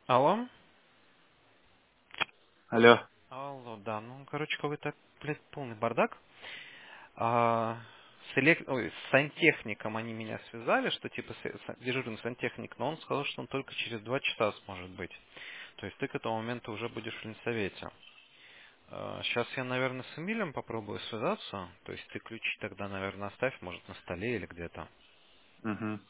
Алло? Алло. Алло, да. Ну, короче, какой-то, блядь, полный бардак. С сантехником они меня связали, что типа дежурный сантехник, но он сказал, что он только через 2 часа сможет быть. То есть ты к этому моменту уже будешь в Ленсовете. Сейчас я, наверное, с Эмилем попробую связаться. То есть ты ключи тогда, наверное, оставь, может, на столе или где-то. Угу.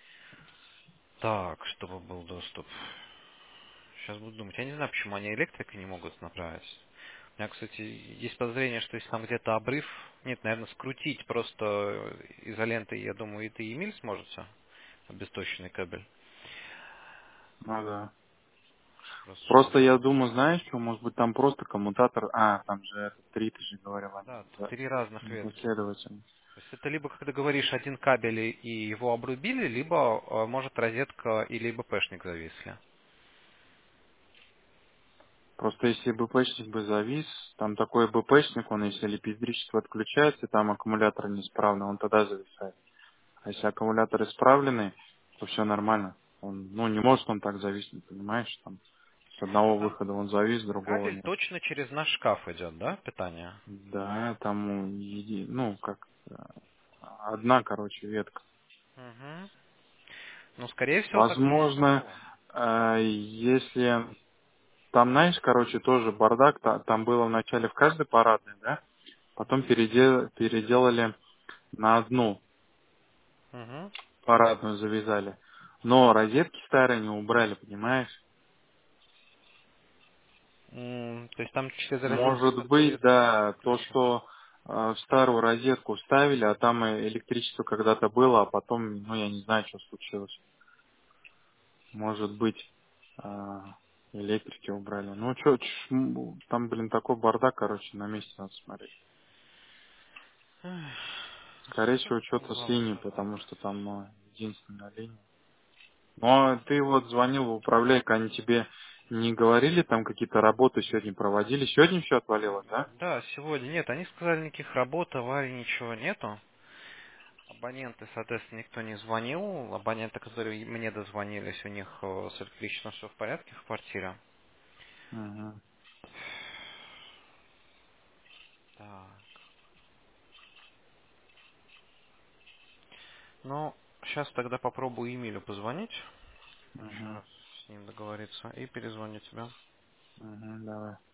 Так, чтобы был доступ. Сейчас буду думать. Я не знаю, почему они электрика не могут направить. У меня, кстати, есть подозрение, что если там где-то обрыв, нет, наверное, скрутить просто изолентой, я думаю, и ты, и Эмиль сможете, обесточенный кабель. Ну да. Просто Просто чтобы... я думаю, знаешь, что, может быть, там просто коммутатор. А, там же это три, ты же говорил, они Да, тут 3 разных ветки. непоследовательно. То есть это либо, когда говоришь, один кабель и его обрубили, либо, может, розетка и либо пэшник зависли. Просто если БПшник бы завис, там такой БПшник, он если электричество отключается, там аккумулятор неисправный, он тогда зависает. А если аккумулятор исправленный, то все нормально. Он, ну, не может он так зависнуть, понимаешь? Там с Ну одного там выхода он завис, с другого кабель нет. точно через наш шкаф идет, да, питание? Да, там, ну, как, одна, короче, ветка. Угу. Ну, скорее всего, так просто Возможно, было. если там, знаешь, короче, тоже бардак, там было вначале в каждой парадной, да, потом переделали на одну Угу. парадную завязали. Но розетки старые не убрали, понимаешь? То есть там через розетки, Может быть, которые да, то, включены. что в старую розетку вставили, а там и электричество когда-то было, а потом, ну, я не знаю, что случилось. Может быть, электрики убрали. Ну, что, там, блин, такой бардак, короче, на месте надо смотреть. Эх, Скорее что всего, там что-то с главный линией, бардак? потому что там единственная линия. Но ты вот звонил в управляйку, они тебе не говорили, там какие-то работы сегодня проводили? Сегодня все отвалилось, да? Да, сегодня нет. Они сказали, никаких работ, аварий, ничего нету. Абоненты, соответственно, никто не звонил. Абоненты, которые мне дозвонились, у них с электричеством все в порядке в квартире. Угу, Так. Ну, сейчас тогда попробую Эмилю позвонить. Еще угу, раз с ним договориться. И перезвоню тебе. угу, давай.